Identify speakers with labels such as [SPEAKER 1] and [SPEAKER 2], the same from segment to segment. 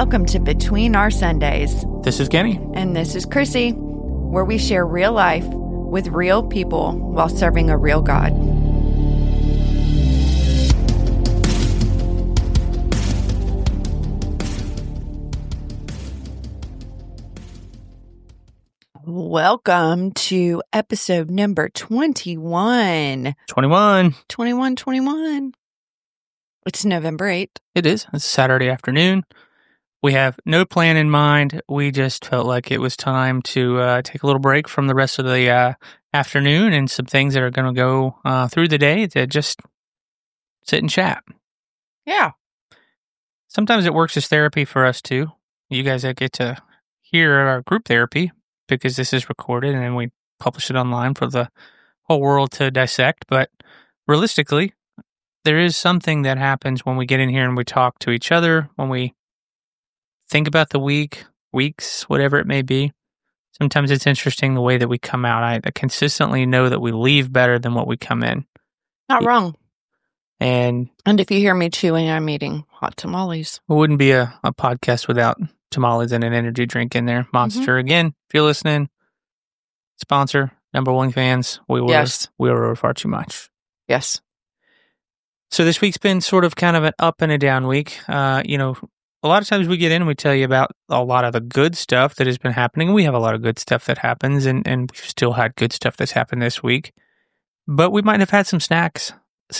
[SPEAKER 1] Welcome to Between Our Sundays.
[SPEAKER 2] This is Kenny.
[SPEAKER 1] And this is Chrissy, where we share real life with real people while serving a real God. Welcome to episode number 21.
[SPEAKER 2] 21.
[SPEAKER 1] It's November 8th.
[SPEAKER 2] It is. It's a Saturday afternoon. We have no plan in mind. We just felt like it was time to take a little break from the rest of the afternoon and some things that are going to go through the day to just sit and chat.
[SPEAKER 1] Yeah.
[SPEAKER 2] Sometimes it works as therapy for us too. You guys get to hear our group therapy because this is recorded and then we publish it online for the whole world to dissect. But realistically, there is something that happens when we get in here and we talk to each other, when we think about the weeks, whatever it may be. Sometimes it's interesting the way that we come out. I consistently know that we leave better than what we come in.
[SPEAKER 1] Not wrong.
[SPEAKER 2] And
[SPEAKER 1] if you hear me chewing, I'm eating hot tamales.
[SPEAKER 2] It wouldn't be a podcast without tamales and an energy drink in there. Monster, again, if you're listening, sponsor, number one fans, we will far too much.
[SPEAKER 1] Yes.
[SPEAKER 2] So this week's been sort of kind of an up and a down week. A lot of times we get in and we tell you about a lot of the good stuff that has been happening. We have a lot of good stuff that happens, and we've still had good stuff that's happened this week. But we might have had some snags,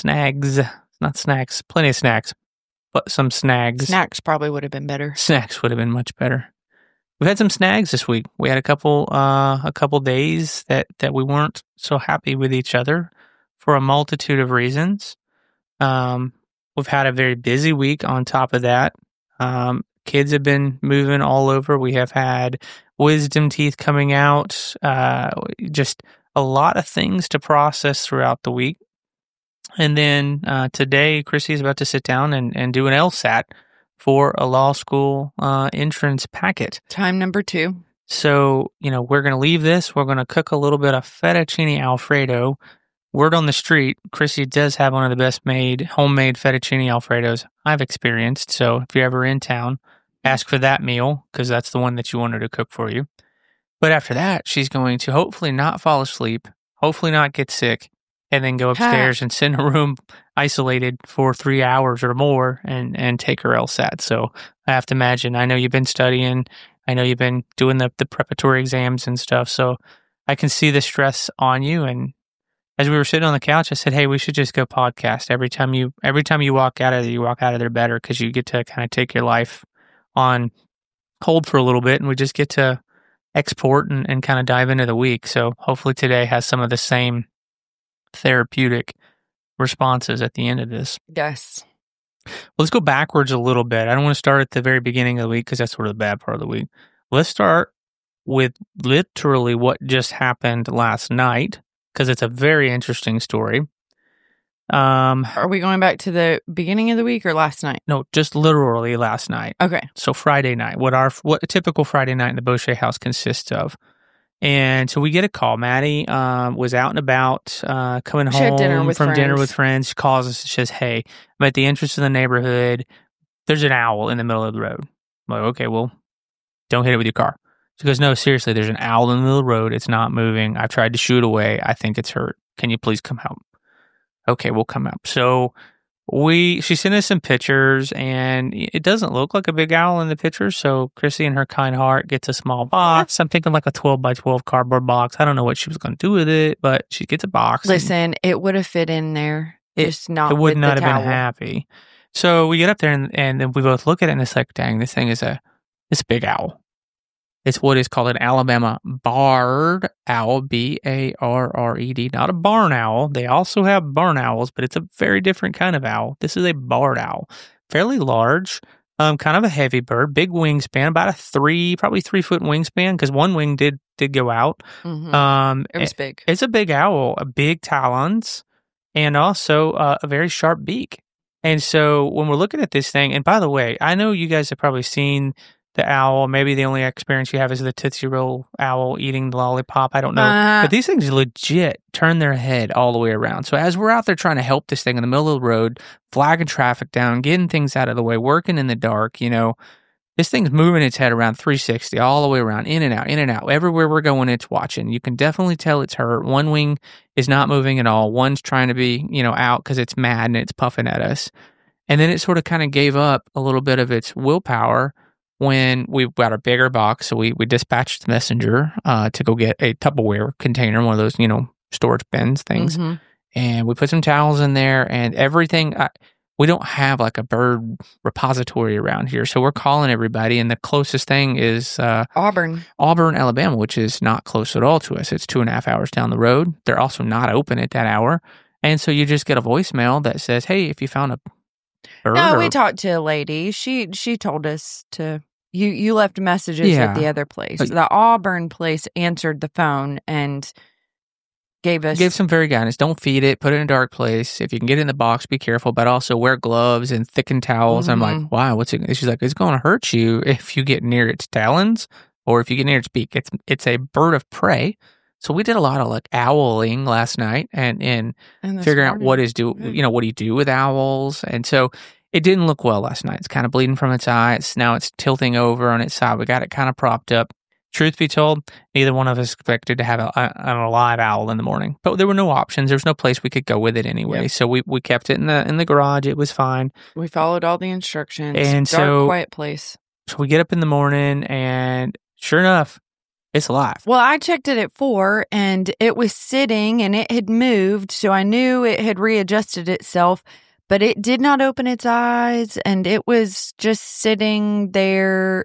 [SPEAKER 2] not snacks, plenty of snacks, but some snags.
[SPEAKER 1] Snacks probably would have been better.
[SPEAKER 2] Snacks would have been much better. We've had some snags this week. We had a couple days that we weren't so happy with each other for a multitude of reasons. We've had a very busy week on top of that. Kids have been moving all over. We have had wisdom teeth coming out, just a lot of things to process throughout the week. And then today, Chrissy is about to sit down and do an LSAT for a law school entrance packet.
[SPEAKER 1] Time number 2.
[SPEAKER 2] So, we're going to leave this. We're going to cook a little bit of fettuccine Alfredo. Word on the street, Chrissy does have one of the best homemade fettuccine Alfredos I've experienced. So if you're ever in town, ask for that meal because that's the one that you want her to cook for you. But after that, she's going to hopefully not fall asleep, hopefully not get sick, and then go upstairs and sit in a room isolated for 3 hours or more and take her LSAT. So I have to imagine, I know you've been studying, I know you've been doing the preparatory exams and stuff. So I can see the stress on you. And as we were sitting on the couch, I said, hey, we should just go podcast. Every time you walk out of there, you walk out of there better because you get to kind of take your life on hold for a little bit and we just get to export and kind of dive into the week. So hopefully today has some of the same therapeutic responses at the end of this.
[SPEAKER 1] Yes.
[SPEAKER 2] Well, let's go backwards a little bit. I don't want to start at the very beginning of the week because that's sort of the bad part of the week. Let's start with literally what just happened last night, because it's a very interesting story.
[SPEAKER 1] Are we going back to the beginning of the week or last night?
[SPEAKER 2] No, just literally last night.
[SPEAKER 1] Okay.
[SPEAKER 2] So Friday night, what a typical Friday night in the Boucher house consists of. And so we get a call. Maddie was out and about, coming home from dinner with friends. She calls us and says, hey, I'm at the entrance of the neighborhood. There's an owl in the middle of the road. I'm like, okay, well, don't hit it with your car. She goes, no, seriously, there's an owl in the middle of the road. It's not moving. I've tried to shoo it away. I think it's hurt. Can you please come out? Okay, we'll come out. So she sent us some pictures, and it doesn't look like a big owl in the pictures. So Chrissy, in her kind heart, gets a small box. I'm thinking like a 12 by 12 cardboard box. I don't know what she was going to do with it, but she gets a box.
[SPEAKER 1] Listen, it would have fit in there. It
[SPEAKER 2] would not have been happy. So we get up there, and then we both look at it, and it's like, dang, this thing is a big owl. It's what is called an Alabama barred owl, B-A-R-R-E-D, not a barn owl. They also have barn owls, but it's a very different kind of owl. This is a barred owl, fairly large, kind of a heavy bird, big wingspan, about probably 3 foot wingspan, because one wing did go out.
[SPEAKER 1] Mm-hmm. It was big.
[SPEAKER 2] It's a big owl, big talons, and also a very sharp beak. And so when we're looking at this thing, and by the way, I know you guys have probably seen the owl. Maybe the only experience you have is the Tootsie Roll owl eating the lollipop. I don't know. But these things legit turn their head all the way around. So as we're out there trying to help this thing in the middle of the road, flagging traffic down, getting things out of the way, working in the dark, This thing's moving its head around 360 all the way around, in and out. Everywhere we're going, it's watching. You can definitely tell it's hurt. One wing is not moving at all. One's trying to be, out because it's mad and it's puffing at us. And then it sort of kind of gave up a little bit of its willpower when we got a bigger box. So we dispatched the messenger to go get a Tupperware container, one of those, storage bins things.
[SPEAKER 1] Mm-hmm.
[SPEAKER 2] And we put some towels in there and everything. We don't have like a bird repository around here. So we're calling everybody. And the closest thing is
[SPEAKER 1] Auburn,
[SPEAKER 2] Alabama, which is not close at all to us. It's 2.5 hours down the road. They're also not open at that hour. And so you just get a voicemail that says, hey, if you found a bird.
[SPEAKER 1] No, we talked to a lady. She told us to. You left messages at the other place. The Auburn place answered the phone and gave some
[SPEAKER 2] very guidance. Don't feed it. Put it in a dark place. If you can get it in the box, be careful. But also wear gloves and thickened towels.
[SPEAKER 1] Mm-hmm.
[SPEAKER 2] I'm like, wow, what's it? She's like, it's going to hurt you if you get near its talons or if you get near its beak. It's a bird of prey. So we did a lot of like owling last night and figuring out what do you do with owls. And so it didn't look well last night. It's kind of bleeding from its eye. Now it's tilting over on its side. We got it kind of propped up. Truth be told, neither one of us expected to have an alive owl in the morning. But there were no options. There was no place we could go with it anyway. Yep. So we kept it in the garage. It was fine.
[SPEAKER 1] We followed all the instructions.
[SPEAKER 2] And
[SPEAKER 1] dark, quiet place.
[SPEAKER 2] So we get up in the morning and sure enough, it's alive.
[SPEAKER 1] Well, I checked it at 4 and it was sitting and it had moved. So I knew it had readjusted itself. But it did not open its eyes and it was just sitting there.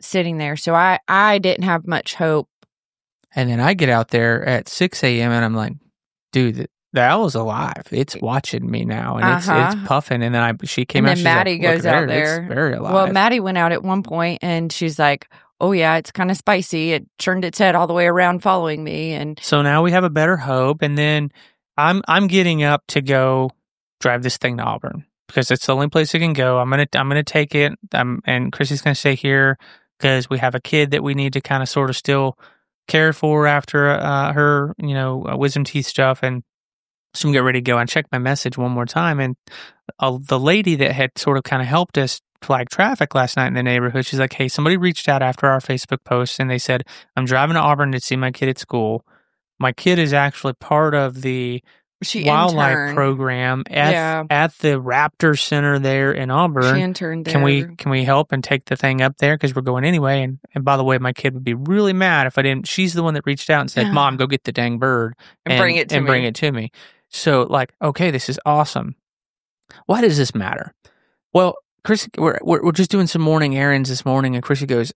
[SPEAKER 1] So I didn't have much hope.
[SPEAKER 2] And then I get out there at 6 a.m. and I'm like, dude, the owl's alive. It's watching me now and it's puffing. And then she came out.
[SPEAKER 1] And then Maddie goes out there.
[SPEAKER 2] It's very alive.
[SPEAKER 1] Well, Maddie went out at one point and she's like, oh yeah, it's kind of spicy. It turned its head all the way around following me. And
[SPEAKER 2] so now we have a better hope. And then I'm getting up to go drive this thing to Auburn because it's the only place it can go. I'm gonna take it. And Chrissy's gonna stay here because we have a kid that we need to kind of sort of still care for after her, wisdom teeth stuff. And so I'm getting ready to go. I checked my message one more time, and the lady that had sort of kind of helped us flag traffic last night in the neighborhood, she's like, hey, somebody reached out after our Facebook post, and they said, I'm driving to Auburn to see my kid at school. My kid is actually part of the wildlife program at the Raptor Center there in Auburn.
[SPEAKER 1] She interned there.
[SPEAKER 2] Can we help and take the thing up there because we're going anyway? And by the way, my kid would be really mad if I didn't. She's the one that reached out and said, "Mom, go get the dang bird
[SPEAKER 1] and bring it to me."
[SPEAKER 2] So like, okay, this is awesome. Why does this matter? Well, Chris, we're just doing some morning errands this morning, and Chrissy goes,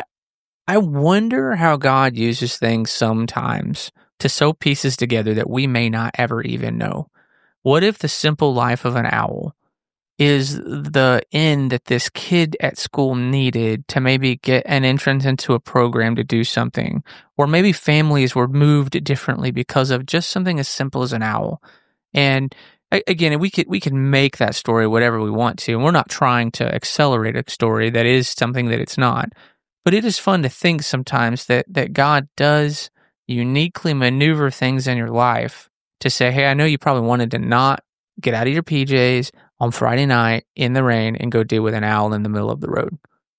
[SPEAKER 2] I wonder how God uses things sometimes to sew pieces together that we may not ever even know. What if the simple life of an owl is the end that this kid at school needed to maybe get an entrance into a program to do something? Or maybe families were moved differently because of just something as simple as an owl. And again, we could make that story whatever we want to. And we're not trying to accelerate a story that is something that it's not. But it is fun to think sometimes that God does uniquely maneuver things in your life to say, hey, I know you probably wanted to not get out of your PJs on Friday night in the rain and go deal with an owl in the middle of the road.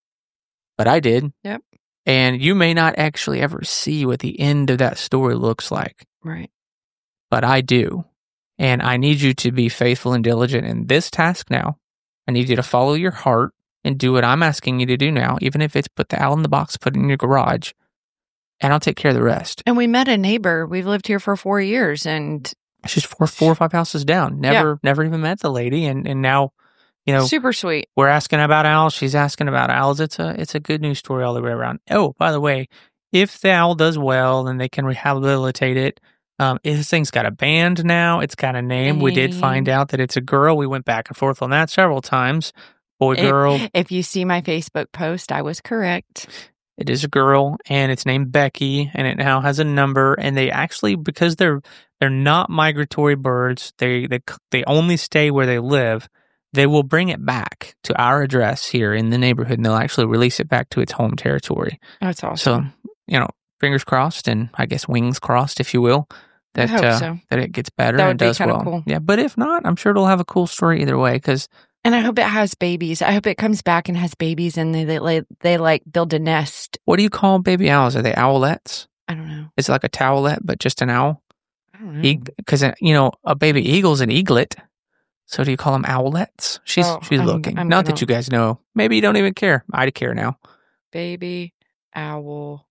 [SPEAKER 2] But I did.
[SPEAKER 1] Yep.
[SPEAKER 2] And you may not actually ever see what the end of that story looks like.
[SPEAKER 1] Right.
[SPEAKER 2] But I do. And I need you to be faithful and diligent in this task now. I need you to follow your heart and do what I'm asking you to do now, even if it's put the owl in the box, put it in your garage, and I'll take care of the rest. And
[SPEAKER 1] we met a neighbor. We've lived here for 4 years, and
[SPEAKER 2] she's four or five houses down. Never even met the lady, and now,
[SPEAKER 1] super sweet.
[SPEAKER 2] We're asking about owls. She's asking about owls. It's a good news story all the way around. Oh, by the way, if the owl does well and they can rehabilitate it, this thing's got a band now. It's got a name. We did find out that it's a girl. We went back and forth on that several times. Boy, girl.
[SPEAKER 1] If you see my Facebook post, I was correct.
[SPEAKER 2] It is a girl, and it's named Becky, and it now has a number. And they actually, because they're not migratory birds, they only stay where they live. They will bring it back to our address here in the neighborhood, and they'll actually release it back to its home territory.
[SPEAKER 1] That's awesome.
[SPEAKER 2] So, fingers crossed, and I guess wings crossed, if you will, that it gets better
[SPEAKER 1] that
[SPEAKER 2] and does well.
[SPEAKER 1] Cool.
[SPEAKER 2] Yeah, but if not, I'm sure it'll have a cool story either way, because
[SPEAKER 1] And I hope it has babies. I hope it comes back and has babies, and they like build a nest.
[SPEAKER 2] What do you call baby owls? Are they owlettes?
[SPEAKER 1] I don't know.
[SPEAKER 2] It's like a towelette, but just an owl?
[SPEAKER 1] I don't know.
[SPEAKER 2] Because, a baby eagle's an eaglet. So do you call them owlettes? She's looking. Not that you guys know. Maybe you don't even care. I care now.
[SPEAKER 1] Baby owl.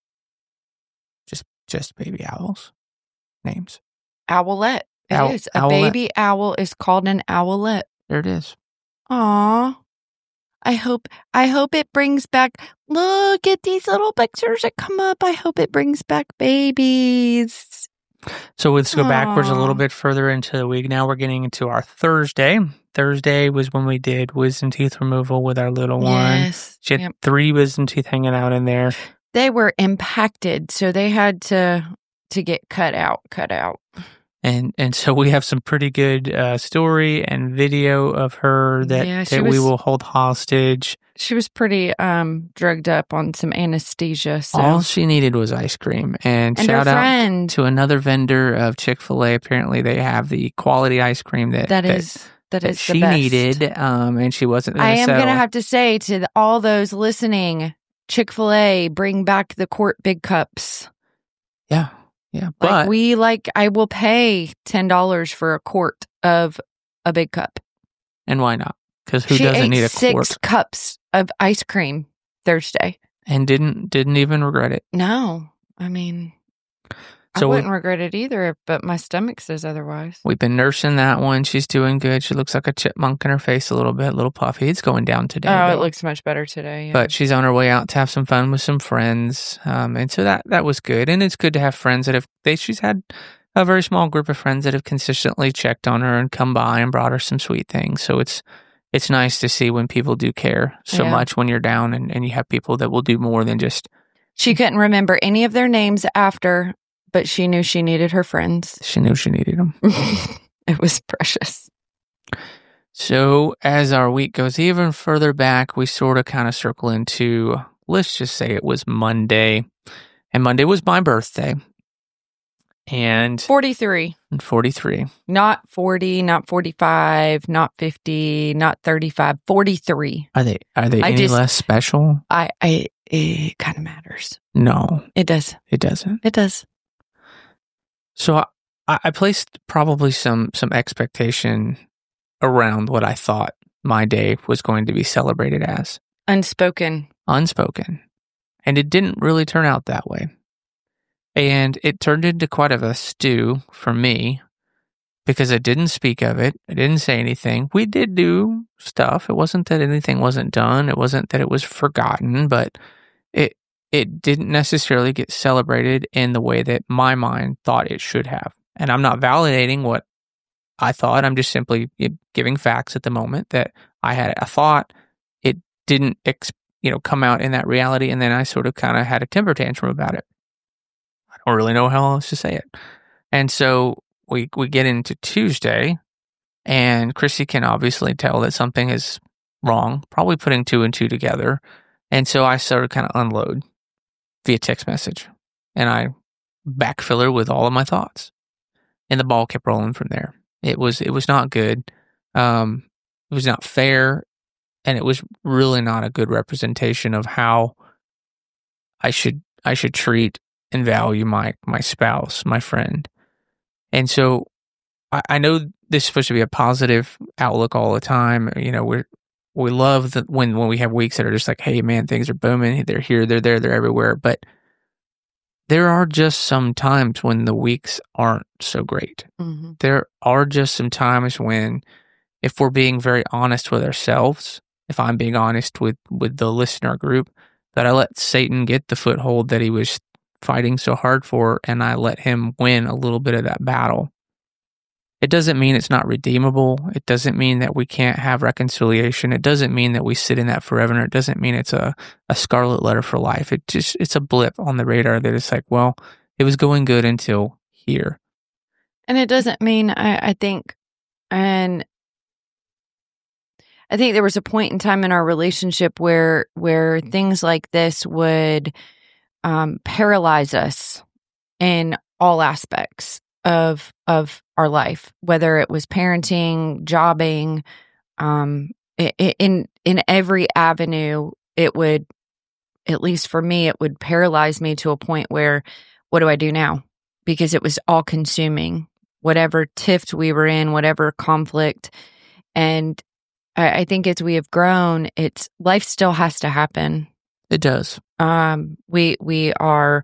[SPEAKER 2] Just baby owls. Names.
[SPEAKER 1] Owlette. It is. A
[SPEAKER 2] owlette.
[SPEAKER 1] Baby owl is called an owlette.
[SPEAKER 2] There it is.
[SPEAKER 1] Aw. I hope it brings back. Look at these little pictures that come up. I hope it brings back babies.
[SPEAKER 2] So let's go backwards a little bit further into the week. Now we're getting into our Thursday. Thursday was when we did wisdom teeth removal with our little one.
[SPEAKER 1] Yes.
[SPEAKER 2] She had 3 wisdom teeth hanging out in there.
[SPEAKER 1] They were impacted, so they had to get cut out.
[SPEAKER 2] And so we have some pretty good story and video of her that we will hold hostage.
[SPEAKER 1] She was pretty drugged up on some anesthesia. So.
[SPEAKER 2] All she needed was ice cream. And shout out to another vendor of Chick-fil-A. Apparently they have the quality ice cream that she needed, and she wasn't going to settle. I am going to
[SPEAKER 1] have to say to all those listening, Chick-fil-A, bring back the quart big cups.
[SPEAKER 2] Yeah. Yeah, but
[SPEAKER 1] I will pay $10 for a quart of a big cup.
[SPEAKER 2] And why not? Because who doesn't need a quart?
[SPEAKER 1] 6 cups of ice cream Thursday,
[SPEAKER 2] and didn't even regret it.
[SPEAKER 1] No, I mean, I wouldn't regret it either, but my stomach says otherwise.
[SPEAKER 2] We've been nursing that one. She's doing good. She looks like a chipmunk in her face a little bit, a little puffy. It's going down today.
[SPEAKER 1] Oh, it looks much better today. Yeah.
[SPEAKER 2] But she's on her way out to have some fun with some friends. And so that was good. And it's good to have friends that she's had a very small group of friends that have consistently checked on her and come by and brought her some sweet things. So it's nice to see when people do care so much when you're down and you have people that will do more than just.
[SPEAKER 1] She couldn't remember any of their names after. But she knew she needed her friends.
[SPEAKER 2] She knew she needed them.
[SPEAKER 1] It was precious.
[SPEAKER 2] So as our week goes even further back, we sort of kind of circle into, let's just say it was Monday. And Monday was my birthday. And
[SPEAKER 1] 43.
[SPEAKER 2] 43.
[SPEAKER 1] Not 40, not 45, not 50, not 35, 43.
[SPEAKER 2] Are they any less special?
[SPEAKER 1] It kind of matters.
[SPEAKER 2] No.
[SPEAKER 1] It does.
[SPEAKER 2] It doesn't.
[SPEAKER 1] It does.
[SPEAKER 2] So I placed probably some expectation around what I thought my day was going to be celebrated as.
[SPEAKER 1] Unspoken.
[SPEAKER 2] And it didn't really turn out that way. And it turned into quite of a stew for me because I didn't speak of it. I didn't say anything. We did do stuff. It wasn't that anything wasn't done. It wasn't that it was forgotten, but it didn't necessarily get celebrated in the way that my mind thought it should have. And I'm not validating what I thought. I'm just simply giving facts at the moment that I had a thought. It didn't, come out in that reality. And then I sort of kind of had a temper tantrum about it. I don't really know how else to say it. And so we get into Tuesday, and Chrissy can obviously tell that something is wrong, probably putting 2 and 2 together. And so I sort of kind of unload via text message, and I backfill her with all of my thoughts, and the ball kept rolling from there. It was not good. It was not fair, and it was really not a good representation of how I should treat and value my spouse, my friend. And so I know this is supposed to be a positive outlook all the time. We love that when we have weeks that are just like, hey, man, things are booming. They're here, they're there, they're everywhere. But there are just some times when the weeks aren't so great. Mm-hmm. There are just some times when, if we're being very honest with ourselves, if I'm being honest with the listener group, that I let Satan get the foothold that he was fighting so hard for, and I let him win a little bit of that battle. It doesn't mean it's not redeemable. It doesn't mean that we can't have reconciliation. It doesn't mean that we sit in that forever. And it doesn't mean it's a scarlet letter for life. It's a blip on the radar that it's like, well, it was going good until here.
[SPEAKER 1] And it doesn't mean, I think there was a point in time in our relationship where things like this would paralyze us in all aspects of our life, whether it was parenting, jobbing, in every avenue, it would, at least for me, it would paralyze me to a point where, what do I do now? Because it was all consuming, whatever tiff we were in, whatever conflict. And I think as we have grown, life still has to happen.
[SPEAKER 2] It does.
[SPEAKER 1] We are,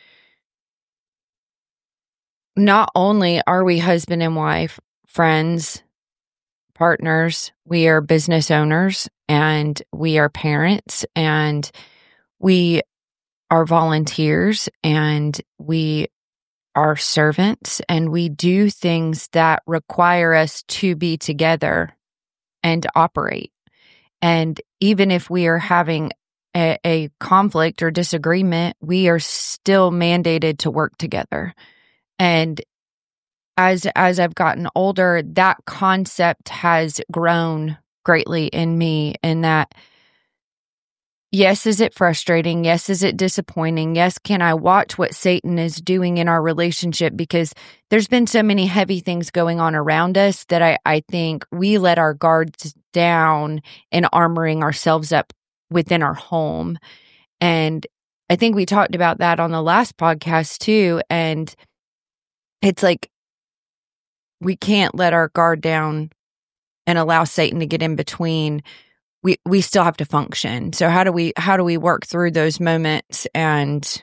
[SPEAKER 1] not only are we husband and wife, friends, partners, we are business owners, and we are parents, and we are volunteers, and we are servants, and we do things that require us to be together and operate. And even if we are having a conflict or disagreement, we are still mandated to work together. And as I've gotten older, that concept has grown greatly in me, in that, yes, is it frustrating? Yes, is it disappointing? Yes, can I watch what Satan is doing in our relationship? Because there's been so many heavy things going on around us that I think we let our guards down in armoring ourselves up within our home. And I think we talked about that on the last podcast too. And it's like, we can't let our guard down and allow Satan to get in between. We still have to function. So how do we work through those moments and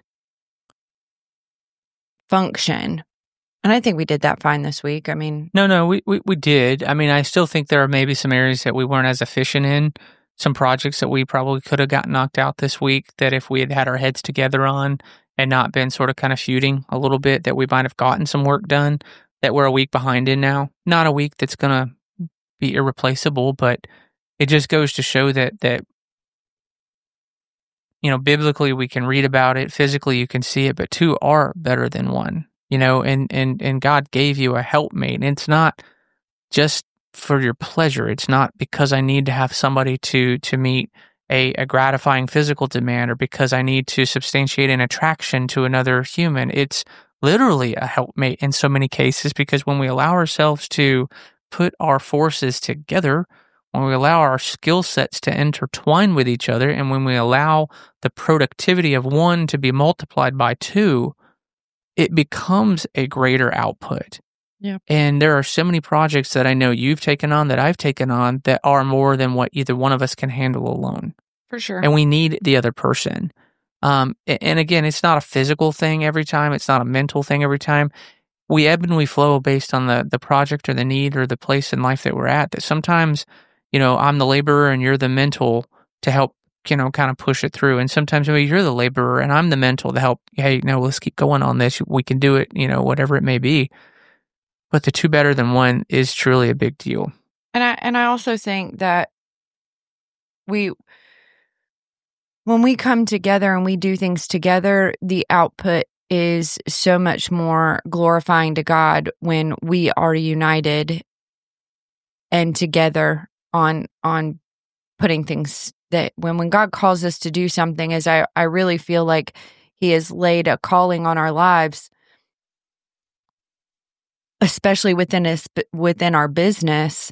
[SPEAKER 1] function? And I think we did that fine this week. I mean,
[SPEAKER 2] No, we did. I mean, I still think there are maybe some areas that we weren't as efficient in, some projects that we probably could have gotten knocked out this week, that if we had had our heads together on and not been sort of kind of feuding a little bit, that we might have gotten some work done that we're a week behind in now. Not a week that's going to be irreplaceable, but it just goes to show that biblically we can read about it, physically you can see it, but two are better than one, and God gave you a helpmate. And it's not just for your pleasure. It's not because I need to have somebody to meet a gratifying physical demand, or because I need to substantiate an attraction to another human. It's literally a helpmate in so many cases, because when we allow ourselves to put our forces together, when we allow our skill sets to intertwine with each other, and when we allow the productivity of one to be multiplied by two, it becomes a greater output.
[SPEAKER 1] Yeah.
[SPEAKER 2] And there are so many projects that I know you've taken on, that I've taken on, that are more than what either one of us can handle alone.
[SPEAKER 1] For sure.
[SPEAKER 2] And we need the other person. And again, it's not a physical thing every time. It's not a mental thing every time. We ebb and we flow based on the project or the need or the place in life that we're at. That sometimes, I'm the laborer and you're the mental to help, kind of push it through. And sometimes maybe you're the laborer and I'm the mental to help, hey, no, let's keep going on this. We can do it, whatever it may be. But the two better than one is truly a big deal.
[SPEAKER 1] And I also think that when we come together and we do things together, the output is so much more glorifying to God when we are united and together on putting things that when God calls us to do something, as I really feel like He has laid a calling on our lives, especially within our business.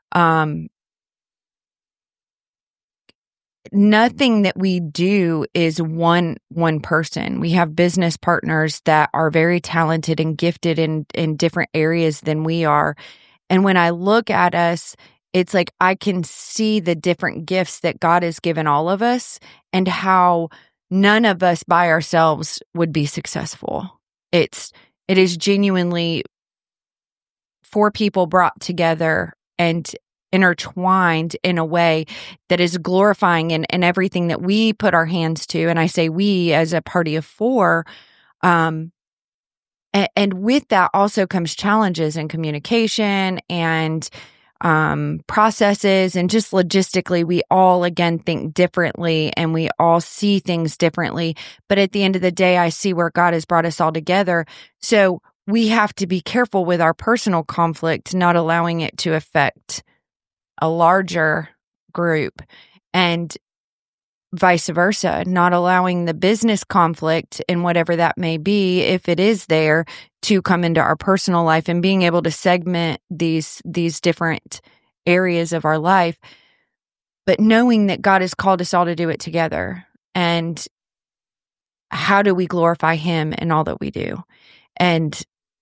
[SPEAKER 1] Nothing that we do is one person. We have business partners that are very talented and gifted in different areas than we are. And when I look at us, it's like I can see the different gifts that God has given all of us, and how none of us by ourselves would be successful. It is genuinely four people brought together and intertwined in a way that is glorifying in everything that we put our hands to. And I say we as a party of four. And with that also comes challenges in communication and processes, and just logistically, we all again think differently and we all see things differently. But at the end of the day, I see where God has brought us all together. So we have to be careful with our personal conflict, not allowing it to affect a larger group, and vice versa, not allowing the business conflict and whatever that may be, if it is there, to come into our personal life, and being able to segment these different areas of our life, but knowing that God has called us all to do it together. And how do we glorify Him in all that we do? And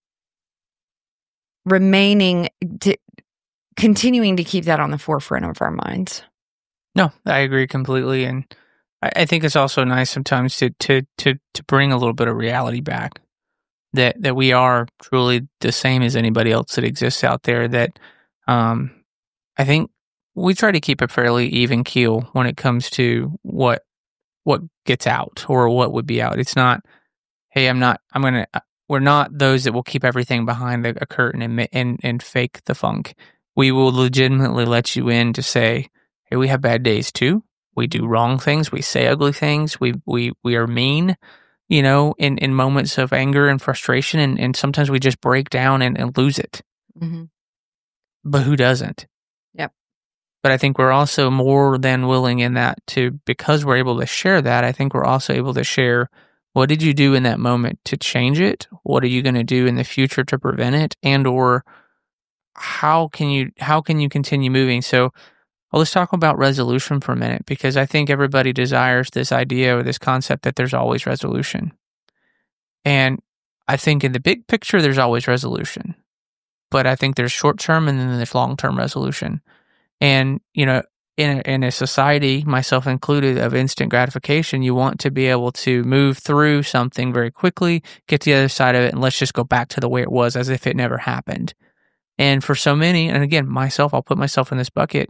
[SPEAKER 1] continuing to keep that on the forefront of our minds.
[SPEAKER 2] No, I agree completely. And I think it's also nice sometimes to bring a little bit of reality back. That we are truly the same as anybody else that exists out there. That I think we try to keep a fairly even keel when it comes to what gets out or what would be out. It's not, hey, we're not those that will keep everything behind a curtain and fake the funk. We will legitimately let you in to say, hey, we have bad days too. We do wrong things. We say ugly things. We are mean. In moments of anger and frustration, and sometimes we just break down and lose it. Mm-hmm. But who doesn't?
[SPEAKER 1] Yep.
[SPEAKER 2] But I think we're also more than willing in that because we're able to share that, I think we're also able to share, what did you do in that moment to change it? What are you going to do in the future to prevent it? And or how can you continue moving? So let's talk about resolution for a minute, because I think everybody desires this idea or this concept that there's always resolution. And I think in the big picture, there's always resolution. But I think there's short-term and then there's long-term resolution. And, in a society, myself included, of instant gratification, you want to be able to move through something very quickly, get to the other side of it, and let's just go back to the way it was as if it never happened. And for so many, and again, I'll put myself in this bucket,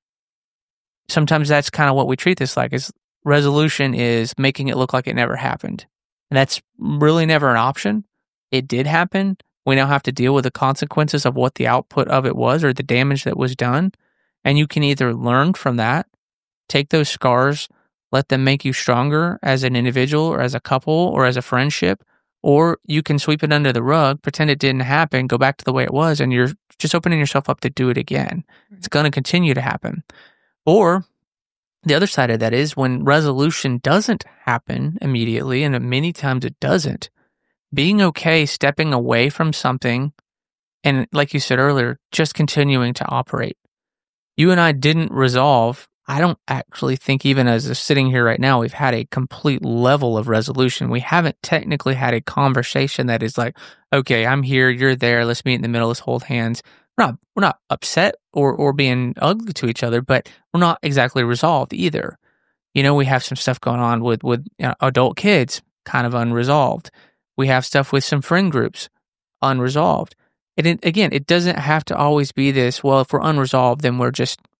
[SPEAKER 2] sometimes that's kind of what we treat this like, is resolution is making it look like it never happened. And that's really never an option. It did happen. We now have to deal with the consequences of what the output of it was or the damage that was done. And you can either learn from that, take those scars, let them make you stronger as an individual or as a couple or as a friendship, or you can sweep it under the rug, pretend it didn't happen, go back to the way it was, and you're just opening yourself up to do it again. It's going to continue to happen. Or the other side of that is when resolution doesn't happen immediately, and many times it doesn't, being okay stepping away from something and, like you said earlier, just continuing to operate. You and I didn't resolve. I don't actually think, even as sitting here right now, we've had a complete level of resolution. We haven't technically had a conversation that is like, okay, I'm here, you're there, let's meet in the middle, let's hold hands. We're not upset or being ugly to each other, but we're not exactly resolved either. We have some stuff going on with adult kids, kind of unresolved. We have stuff with some friend groups, unresolved. And it doesn't have to always be this, well, if we're unresolved, then we're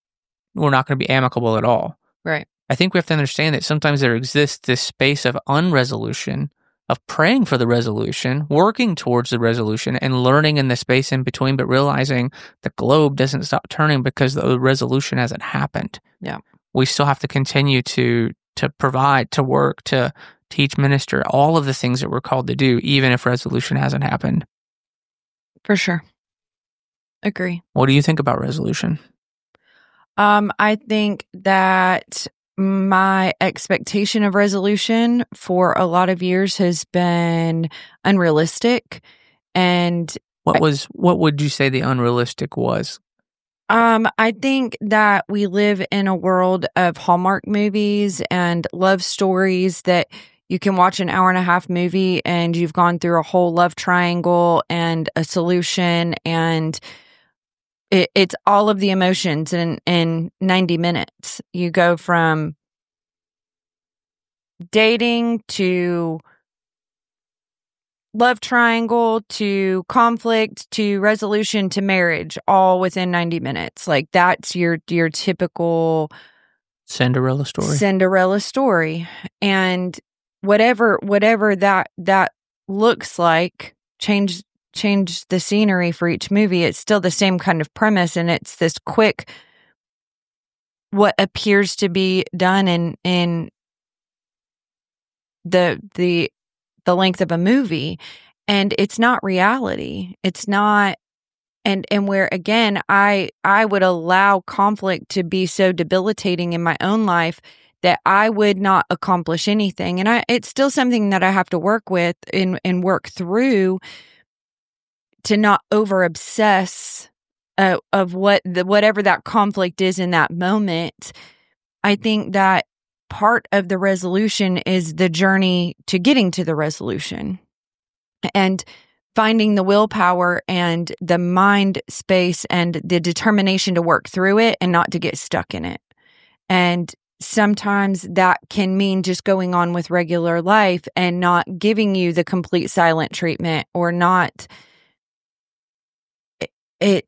[SPEAKER 2] not going to be amicable at all.
[SPEAKER 1] Right.
[SPEAKER 2] I think we have to understand that sometimes there exists this space of unresolution, of praying for the resolution, working towards the resolution, and learning in the space in between, but realizing the globe doesn't stop turning because the resolution hasn't happened.
[SPEAKER 1] Yeah.
[SPEAKER 2] We still have to continue to provide, to work, to teach, minister, all of the things that we're called to do, even if resolution hasn't happened.
[SPEAKER 1] For sure. Agree.
[SPEAKER 2] What do you think about resolution?
[SPEAKER 1] I think that my expectation of resolution for a lot of years has been unrealistic. And
[SPEAKER 2] what would you say the unrealistic was?
[SPEAKER 1] I think that we live in a world of Hallmark movies and love stories that you can watch an 1.5-hour movie and you've gone through a whole love triangle and a solution, and it's all of the emotions in 90 minutes. You go from dating to love triangle to conflict to resolution to marriage, all within 90 minutes. Like, that's your typical
[SPEAKER 2] Cinderella
[SPEAKER 1] story. And whatever that looks like, change the scenery for each movie. It's still the same kind of premise, and it's this quick, what appears to be done in the length of a movie, and it's not reality. It's not, and where again, I would allow conflict to be so debilitating in my own life that I would not accomplish anything. And it's still something that I have to work with and work through, to not over obsess of whatever that conflict is in that moment. I think that part of the resolution is the journey to getting to the resolution and finding the willpower and the mind space and the determination to work through it and not to get stuck in it. And sometimes that can mean just going on with regular life and not giving you the complete silent treatment, or not it.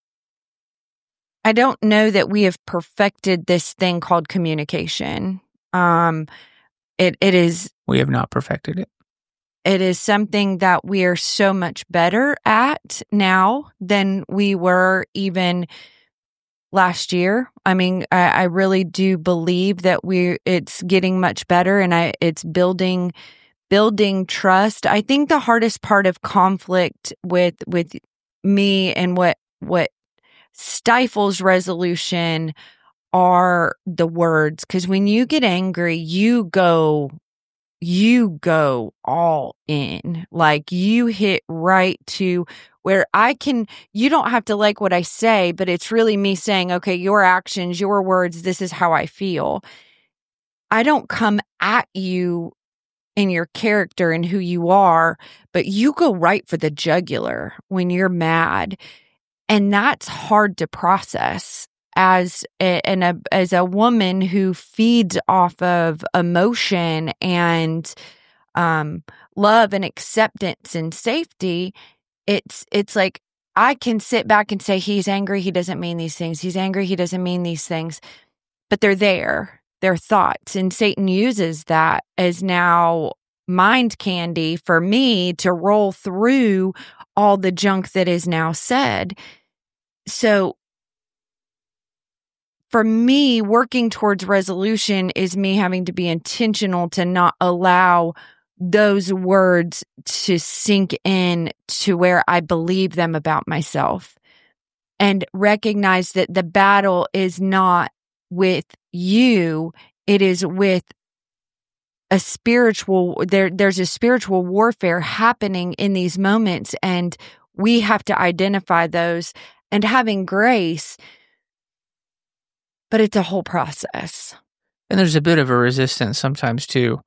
[SPEAKER 1] I don't know that we have perfected this thing called communication. It is.
[SPEAKER 2] We have not perfected it.
[SPEAKER 1] It is something that we are so much better at now than we were even last year. I mean, I really do believe that it's getting much better, and it's building trust. I think the hardest part of conflict with me and what stifles resolution are the words. Because when you get angry, you go all in. Like, you hit right to where you don't have to like what I say, but it's really me saying, okay, your actions, your words, this is how I feel. I don't come at you in your character and who you are, but you go right for the jugular when you're mad. And that's hard to process as a woman who feeds off of emotion and love and acceptance and safety. It's like, I can sit back and say, he's angry, he doesn't mean these things. He's angry, he doesn't mean these things. But they're there. They're thoughts. And Satan uses that as now mind candy for me to roll through all the junk that is now said. So for me, working towards resolution is me having to be intentional to not allow those words to sink in to where I believe them about myself, and recognize that the battle is not with you. It is with a spiritual, there's a spiritual warfare happening in these moments, and we have to identify those and having grace. But it's a whole process.
[SPEAKER 2] And there's a bit of a resistance sometimes too.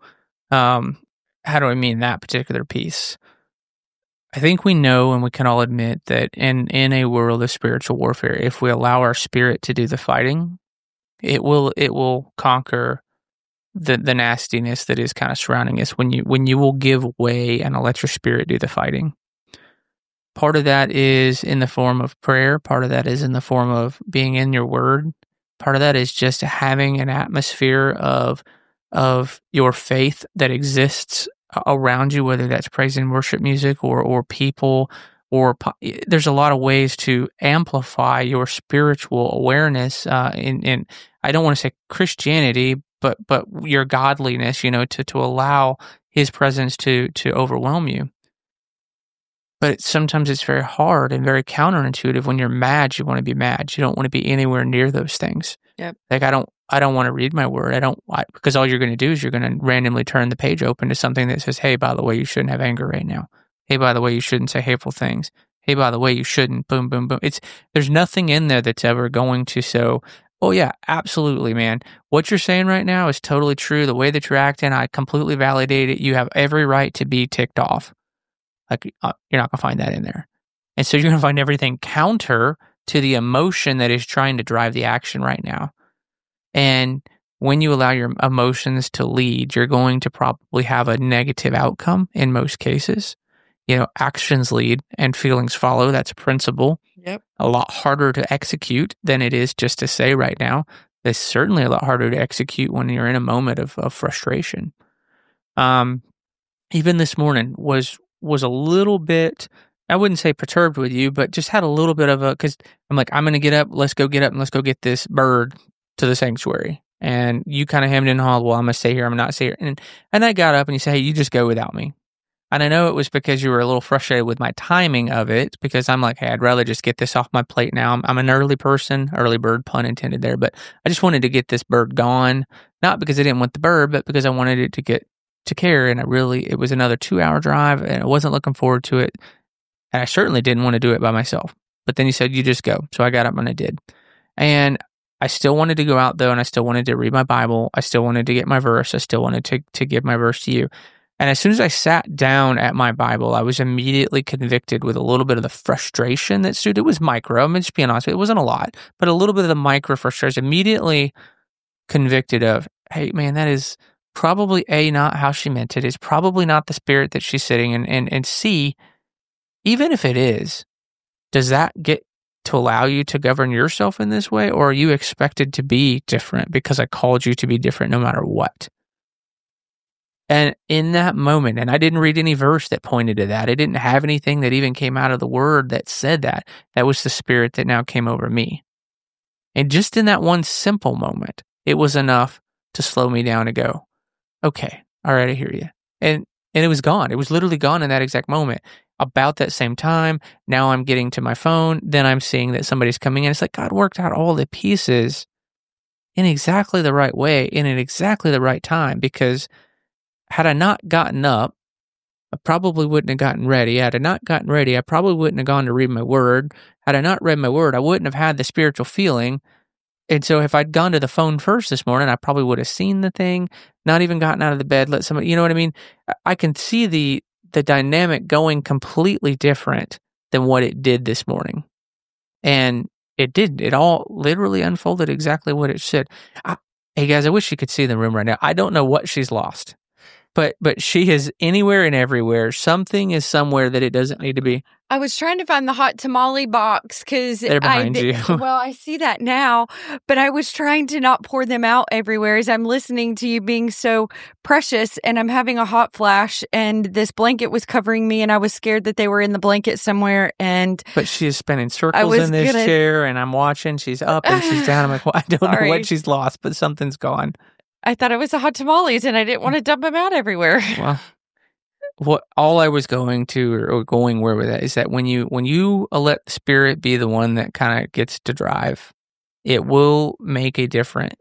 [SPEAKER 2] How do I mean that particular piece? I think we know, and we can all admit, that in a world of spiritual warfare, if we allow our spirit to do the fighting, it will conquer the nastiness that is kind of surrounding us when you will give way and let your spirit do the fighting. Part of that is in the form of prayer. Part of that is in the form of being in your word. Part of that is just having an atmosphere of your faith that exists around you, whether that's praise and worship music or people, or there's a lot of ways to amplify your spiritual awareness in I don't want to say Christianity, but your godliness, to allow his presence to overwhelm you. But sometimes it's very hard and very counterintuitive. When you're mad, you want to be mad. You don't want to be anywhere near those things.
[SPEAKER 1] Yep.
[SPEAKER 2] Like, I don't want to read my word. Because all you're going to do is you're going to randomly turn the page open to something that says, hey, by the way, you shouldn't have anger right now. Hey, by the way, you shouldn't say hateful things. Hey, by the way, you shouldn't, boom, boom, boom. There's nothing in there that's ever going to so, oh yeah, absolutely, man. What you're saying right now is totally true. The way that you're acting, I completely validate it. You have every right to be ticked off. Like, you're not going to find that in there. And so you're going to find everything counter to the emotion that is trying to drive the action right now. And when you allow your emotions to lead, you're going to probably have a negative outcome in most cases. Actions lead and feelings follow. That's a principle.
[SPEAKER 1] Yep. A
[SPEAKER 2] lot harder to execute than it is just to say right now. It's certainly a lot harder to execute when you're in a moment of frustration. Even this morning was a little bit, I wouldn't say perturbed with you, but just had a little bit of because I'm like, I'm going to get up, let's go get up, and let's go get this bird to the sanctuary. And you kind of hemmed and hawed, well, I'm going to stay here, I'm not stay here. And I got up and you said, hey, you just go without me. And I know it was because you were a little frustrated with my timing of it, because I'm like, hey, I'd rather just get this off my plate now. I'm an early person, early bird, pun intended there, but I just wanted to get this bird gone, not because I didn't want the bird, but because I wanted it to get to care. And it was another 2-hour drive, and I wasn't looking forward to it. And I certainly didn't want to do it by myself. But then he said, you just go. So I got up and I did. And I still wanted to go out though, and I still wanted to read my Bible. I still wanted to get my verse. I still wanted to give my verse to you. And as soon as I sat down at my Bible, I was immediately convicted with a little bit of the frustration that stood. It was micro. I'm just being honest. It wasn't a lot, but a little bit of the micro frustration. Immediately convicted of, hey, man, that is probably A, not how she meant it. It's probably not the spirit that she's sitting in. And C, even if it is, does that get to allow you to govern yourself in this way? Or are you expected to be different because I called you to be different no matter what? And in that moment, and I didn't read any verse that pointed to that. I didn't have anything that even came out of the word that said that. That was the spirit that now came over me. And just in that one simple moment, it was enough to slow me down and go, okay, all right, I hear you. And it was gone. It was literally gone in that exact moment. About that same time, now I'm getting to my phone. Then I'm seeing that somebody's coming in. It's like God worked out all the pieces in exactly the right way and in exactly the right time, because had I not gotten up, I probably wouldn't have gotten ready. Had I not gotten ready, I probably wouldn't have gone to read my word. Had I not read my word, I wouldn't have had the spiritual feeling. And so if I'd gone to the phone first this morning, I probably would have seen the thing, not even gotten out of the bed, let somebody, you know what I mean? I can see the dynamic going completely different than what it did this morning. And it did. It all literally unfolded exactly what it should. Hey guys, I wish you could see the room right now. I don't know what she's lost. But she is anywhere and everywhere. Something is somewhere that it doesn't need to be.
[SPEAKER 1] I was trying to find the hot tamale box because
[SPEAKER 2] they're behind you.
[SPEAKER 1] Well, I see that now, but I was trying to not pour them out everywhere as I'm listening to you being so precious, and I'm having a hot flash, and this blanket was covering me, and I was scared that they were in the blanket somewhere. But
[SPEAKER 2] she is spinning circles in this chair, and I'm watching. She's up and she's down. I'm like, well, I don't know what she's lost, but something's gone.
[SPEAKER 1] I thought it was the hot tamales, and I didn't want to dump them out everywhere.
[SPEAKER 2] Well, all I was going to or going where with that is that when you let the Spirit be the one that kind of gets to drive, it will make a different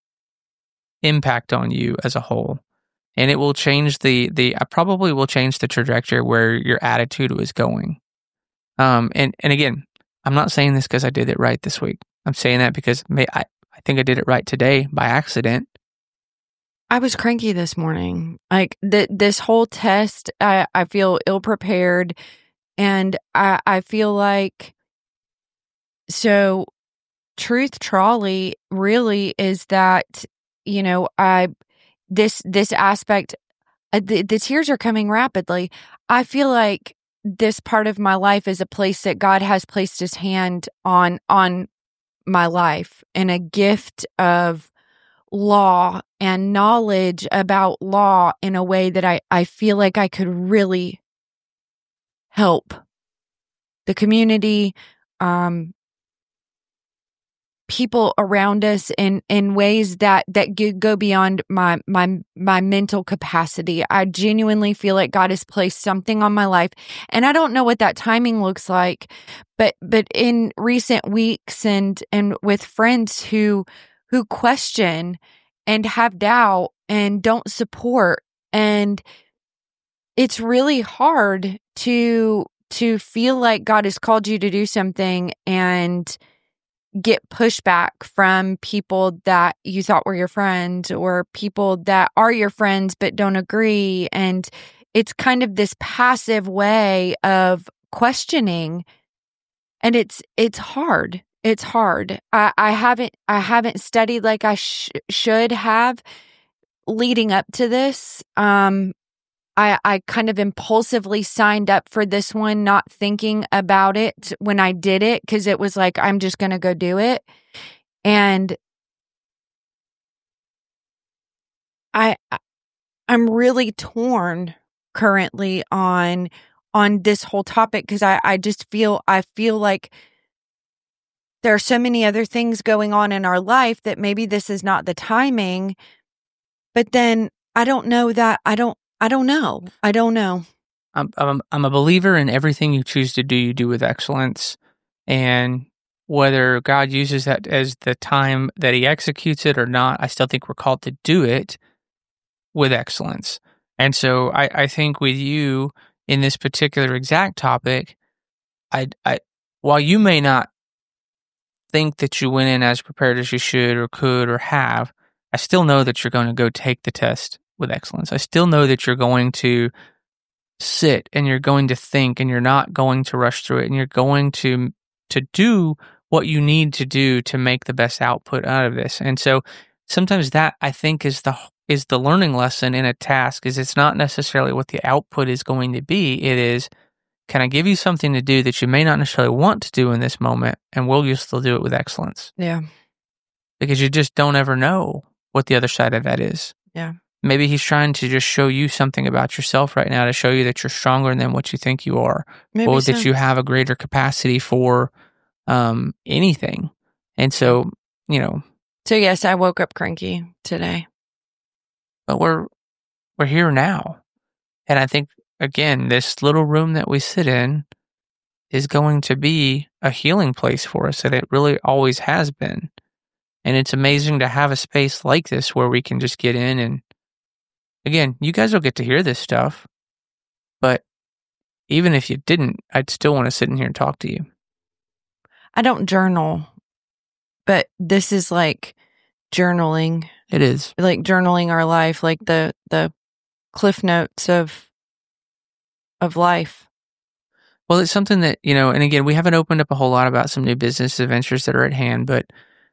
[SPEAKER 2] impact on you as a whole, and it will change I probably will change the trajectory where your attitude was going. And again, I'm not saying this because I did it right this week. I'm saying that because I think I did it right today by accident.
[SPEAKER 1] I was cranky this morning. Like this whole test, I feel ill-prepared, and I feel like, so truth trolley really is that, this aspect, the tears are coming rapidly. I feel like this part of my life is a place that God has placed his hand on my life, and a gift of law and knowledge about law in a way that I feel like I could really help the community, people around us in ways that go beyond my mental capacity. I genuinely feel like God has placed something on my life, and I don't know what that timing looks like, but in recent weeks and with friends who question and have doubt and don't support. And it's really hard to feel like God has called you to do something and get pushback from people that you thought were your friends, or people that are your friends but don't agree. And it's kind of this passive way of questioning. And it's hard. It's hard. I haven't studied like I should have leading up to this. I kind of impulsively signed up for this one, not thinking about it when I did it, because it was like, I'm just going to go do it. And I'm really torn currently on this whole topic, because I feel like there are so many other things going on in our life that maybe this is not the timing. But then I don't know that I don't know.
[SPEAKER 2] I'm a believer in everything you choose to do, you do with excellence. And whether God uses that as the time that he executes it or not, I still think we're called to do it with excellence. And so I think with you in this particular exact topic, while you may not think that you went in as prepared as you should or could or have, I still know that you're going to go take the test with excellence. I still know that you're going to sit and you're going to think and you're not going to rush through it, and you're going to do what you need to do to make the best output out of this. And so sometimes that, I think, is the learning lesson in a task. Is it's not necessarily what the output is going to be. It is, can I give you something to do that you may not necessarily want to do in this moment, and will you still do it with excellence?
[SPEAKER 1] Yeah.
[SPEAKER 2] Because you just don't ever know what the other side of that is.
[SPEAKER 1] Yeah.
[SPEAKER 2] Maybe he's trying to just show you something about yourself right now, to show you that you're stronger than what you think you are, or that you have a greater capacity for anything. And so,
[SPEAKER 1] So yes, I woke up cranky today.
[SPEAKER 2] But we're here now. And I think, again, this little room that we sit in is going to be a healing place for us, and it really always has been. And it's amazing to have a space like this where we can just get in, and again, you guys will get to hear this stuff, but even if you didn't, I'd still want to sit in here and talk to you.
[SPEAKER 1] I don't journal, but this is like journaling.
[SPEAKER 2] It is.
[SPEAKER 1] Like journaling our life, like the cliff notes of life.
[SPEAKER 2] Well, it's something that, and again, we haven't opened up a whole lot about some new business adventures that are at hand, but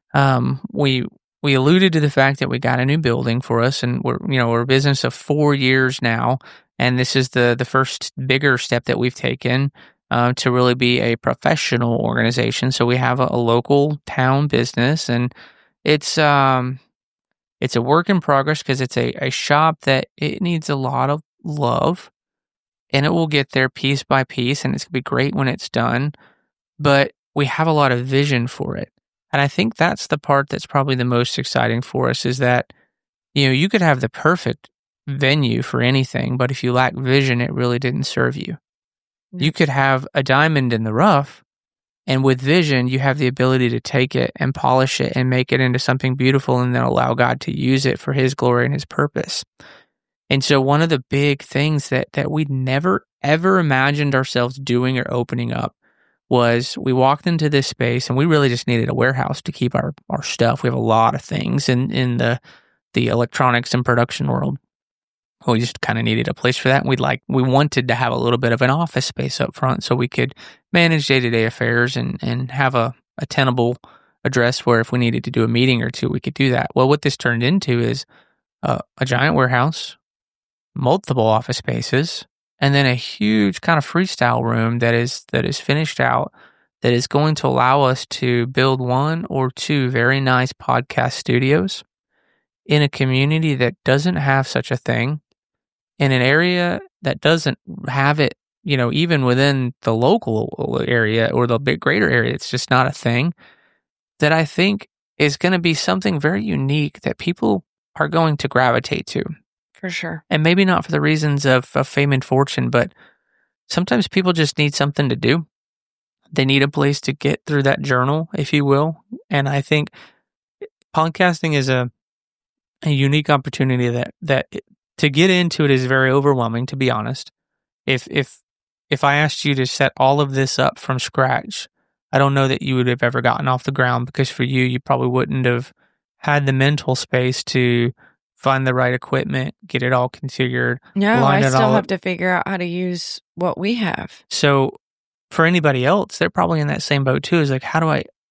[SPEAKER 2] we alluded to the fact that we got a new building for us, and we're a business of 4 years now, and this is the first bigger step that we've taken to really be a professional organization. So we have a local town business, and it's a work in progress because it's a shop that it needs a lot of love, and it will get there piece by piece, and it's going to be great when it's done, but we have a lot of vision for it. And I think that's the part that's probably the most exciting for us, is that, you could have the perfect venue for anything, but if you lack vision, it really didn't serve you. Mm-hmm. You could have a diamond in the rough, and with vision, you have the ability to take it and polish it and make it into something beautiful, and then allow God to use it for His glory and His purpose. And so one of the big things that we never, ever imagined ourselves doing or opening up was, we walked into this space and we really just needed a warehouse to keep our stuff. We have a lot of things in the electronics and production world. We just kind of needed a place for that. And we wanted to have a little bit of an office space up front so we could manage day-to-day affairs and have a tenable address where if we needed to do a meeting or two, we could do that. Well, what this turned into is a giant warehouse, multiple office spaces, and then a huge kind of freestyle room that is finished out, that is going to allow us to build 1 or 2 very nice podcast studios in a community that doesn't have such a thing, in an area that doesn't have it, even within the local area or the big greater area. It's just not a thing, that I think is going to be something very unique that people are going to gravitate to.
[SPEAKER 1] For sure.
[SPEAKER 2] And maybe not for the reasons of fame and fortune, but sometimes people just need something to do. They need a place to get through that journal, if you will. And I think podcasting is a unique opportunity that to get into it is very overwhelming, to be honest. If I asked you to set all of this up from scratch, I don't know that you would have ever gotten off the ground, because for you probably wouldn't have had the mental space to find the right equipment, get it all configured.
[SPEAKER 1] No, I still have to figure out how to use what we have.
[SPEAKER 2] So for anybody else, they're probably in that same boat too. Is like, can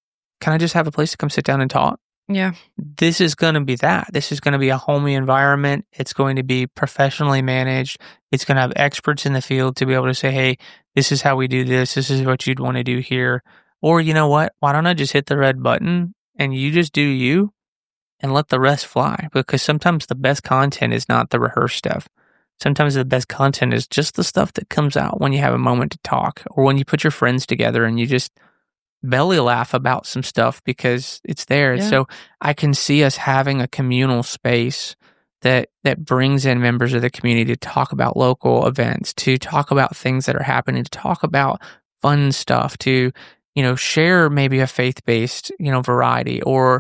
[SPEAKER 2] I just have a place to come sit down and talk?
[SPEAKER 1] Yeah.
[SPEAKER 2] This is going to be that. This is going to be a homey environment. It's going to be professionally managed. It's going to have experts in the field to be able to say, hey, this is how we do this. This is what you'd want to do here. Or you know what? Why don't I just hit the red button and you just do you? And let the rest fly, because sometimes the best content is not the rehearsed stuff. Sometimes the best content is just the stuff that comes out when you have a moment to talk, or when you put your friends together and you just belly laugh about some stuff because it's there. Yeah. So I can see us having a communal space that brings in members of the community to talk about local events, to talk about things that are happening, to talk about fun stuff, to, share maybe a faith-based, variety, or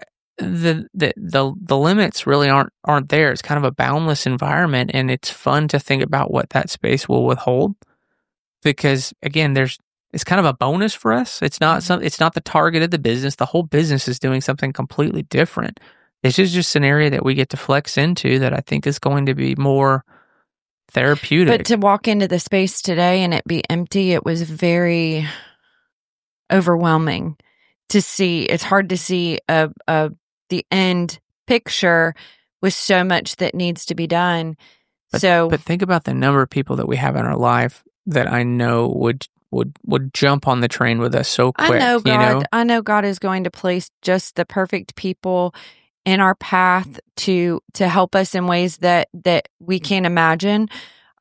[SPEAKER 2] the limits really aren't there. It's kind of a boundless environment, and it's fun to think about what that space will withhold. Because again, there's it's kind of a bonus for us. It's not it's not the target of the business. The whole business is doing something completely different. This is just an area that we get to flex into that I think is going to be more therapeutic.
[SPEAKER 1] But to walk into the space today and it be empty, it was very overwhelming to see. It's hard to see the end picture with so much that needs to be done.
[SPEAKER 2] But think about the number of people that we have in our life that I know would jump on the train with us so quick.
[SPEAKER 1] I know God is going to place just the perfect people in our path to help us in ways that we can't imagine.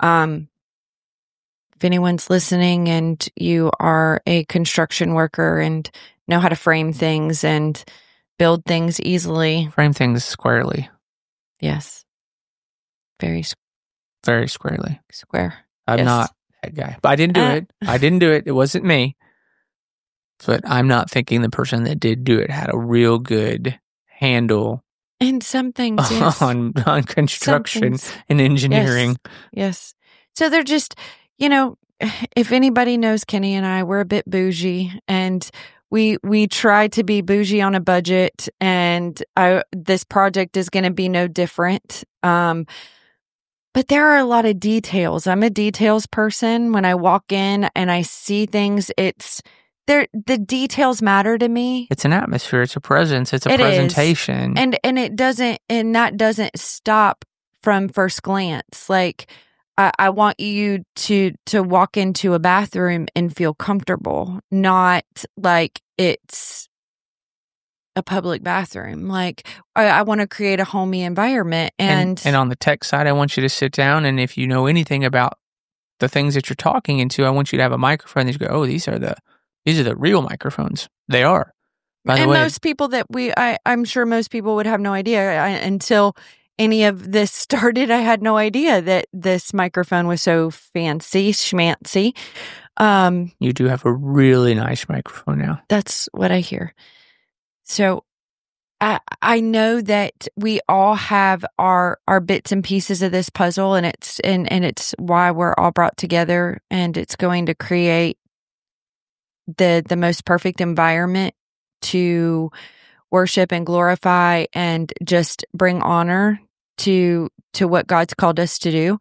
[SPEAKER 1] If anyone's listening and you are a construction worker and know how to frame things and build things easily.
[SPEAKER 2] Frame things squarely.
[SPEAKER 1] Yes. Very
[SPEAKER 2] squarely.
[SPEAKER 1] Square.
[SPEAKER 2] I'm not that guy. But I didn't do it. I didn't do it. It wasn't me. But I'm not thinking the person that did do it had a real good handle.
[SPEAKER 1] And some things, yes.
[SPEAKER 2] on construction and engineering.
[SPEAKER 1] Yes. So they're just, if anybody knows Kenny and I, we're a bit bougie, and we try to be bougie on a budget, and this project is going to be no different. But there are a lot of details. I'm a details person. When I walk in and I see things, the details matter to me.
[SPEAKER 2] It's an atmosphere. It's a presence. It's a presentation.
[SPEAKER 1] And that doesn't stop from first glance. Like, I want you to walk into a bathroom and feel comfortable, not like it's a public bathroom. Like, I want to create a homey environment. And
[SPEAKER 2] on the tech side, I want you to sit down, and if you know anything about the things that you're talking into, I want you to have a microphone that you go, oh, these are the real microphones. They are. By the way,
[SPEAKER 1] most people that I'm sure most people would have no idea until any of this started. I had no idea that this microphone was so fancy, schmancy.
[SPEAKER 2] You do have a really nice microphone now.
[SPEAKER 1] That's what I hear. So I know that we all have our bits and pieces of this puzzle, and it's why we're all brought together, and it's going to create the most perfect environment to worship and glorify and just bring honor to what God's called us to do.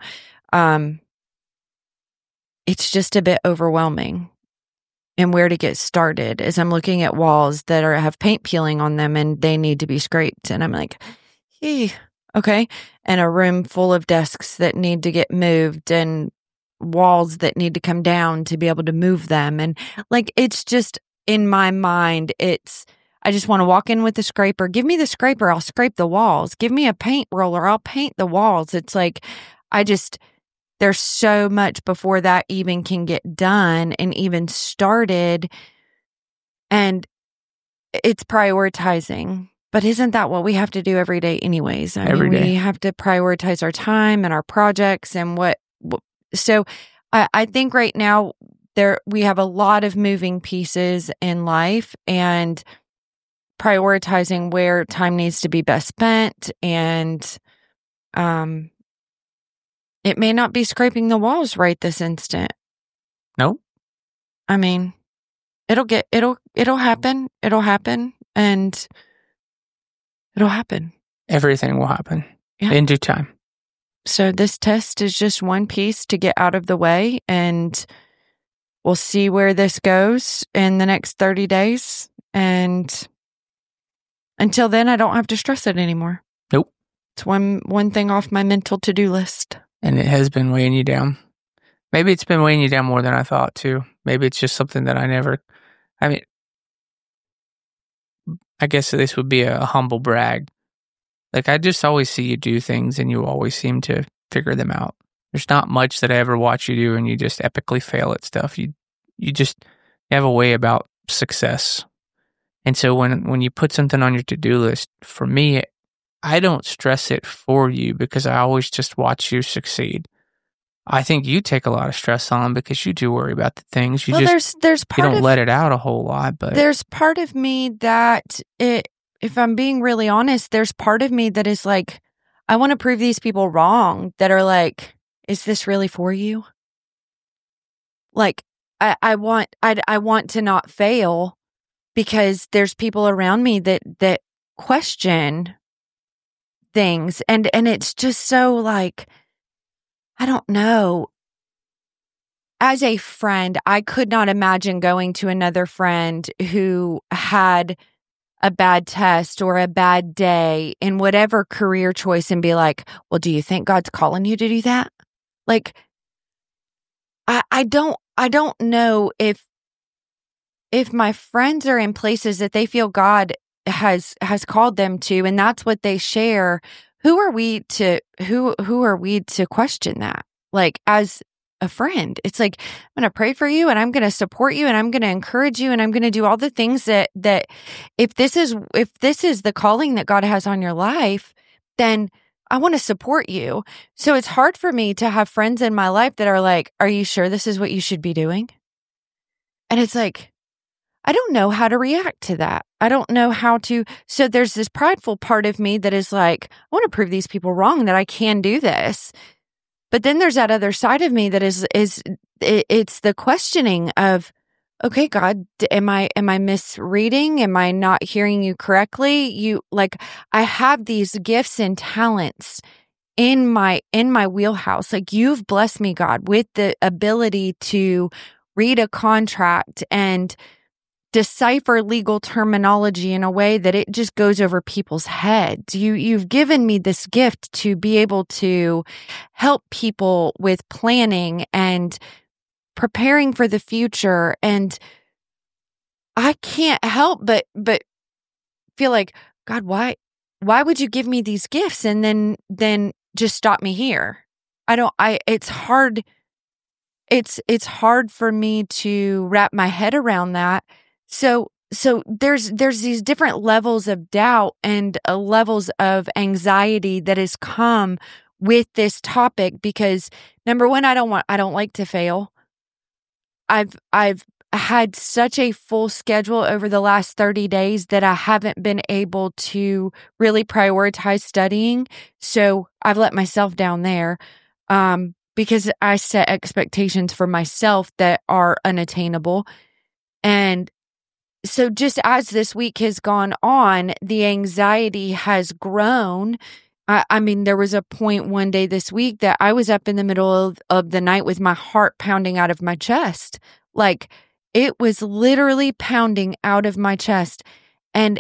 [SPEAKER 1] It's just a bit overwhelming. And where to get started as I'm looking at walls that have paint peeling on them and they need to be scraped. And I'm like, okay. And a room full of desks that need to get moved and walls that need to come down to be able to move them. And like, it's just in my mind, I just want to walk in with the scraper. Give me the scraper. I'll scrape the walls. Give me a paint roller. I'll paint the walls. It's like, there's so much before that even can get done and even started. And it's prioritizing. But isn't that what we have to do every day anyways?
[SPEAKER 2] Every day.
[SPEAKER 1] We have to prioritize our time and our projects and so I think right now we have a lot of moving pieces in life, and prioritizing where time needs to be best spent, and it may not be scraping the walls right this instant.
[SPEAKER 2] Nope.
[SPEAKER 1] I mean, it'll happen. It'll happen, and it'll happen.
[SPEAKER 2] Everything will happen in due time.
[SPEAKER 1] So this test is just one piece to get out of the way, and we'll see where this goes in the next 30 days. And until then, I don't have to stress it anymore.
[SPEAKER 2] Nope.
[SPEAKER 1] It's one thing off my mental to-do list.
[SPEAKER 2] And it has been weighing you down. Maybe it's been weighing you down more than I thought, too. Maybe it's just something that I guess this would be a humble brag. Like, I just always see you do things and you always seem to figure them out. There's not much that I ever watch you do and you just epically fail at stuff. You have a way about success. And so when you put something on your to-do list, for me, I don't stress it for you because I always just watch you succeed. I think you take a lot of stress on because you do worry about the things. You don't let it out a whole lot. But
[SPEAKER 1] there's part of me that if I'm being really honest, there's part of me that is like, I want to prove these people wrong, that are like, is this really for you? Like, I want to not fail because there's people around me that question things. And it's just so like, I don't know. As a friend, I could not imagine going to another friend who had a bad test or a bad day in whatever career choice and be like, well, do you think God's calling you to do that? Like, I don't know if my friends are in places that they feel God has called them to, and that's what they share. Who are we to question that? Like, as a friend, it's like, I'm going to pray for you and I'm going to support you and I'm going to encourage you and I'm going to do all the things that if this is the calling that God has on your life, then I want to support you. So it's hard for me to have friends in my life that are like, are you sure this is what you should be doing? And it's like, I don't know how to react to that. I don't know how to. So there's this prideful part of me that is like, I want to prove these people wrong that I can do this. But then there's that other side of me that it's the questioning of, okay, God, am I misreading? Am I not hearing you correctly? I have these gifts and talents in my wheelhouse. Like, you've blessed me, God, with the ability to read a contract and decipher legal terminology in a way that it just goes over people's heads. You've given me this gift to be able to help people with planning and preparing for the future. And I can't help but feel like, God, why would you give me these gifts and then just stop me here? It's hard. It's hard for me to wrap my head around that. So there's these different levels of doubt and levels of anxiety that has come with this topic because, number one, I don't like to fail. I've had such a full schedule over the last 30 days that I haven't been able to really prioritize studying. So I've let myself down there because I set expectations for myself that are unattainable. And so just as this week has gone on, the anxiety has grown. I mean, there was a point one day this week that I was up in the middle of the night with my heart pounding out of my chest. Like, it was literally pounding out of my chest. And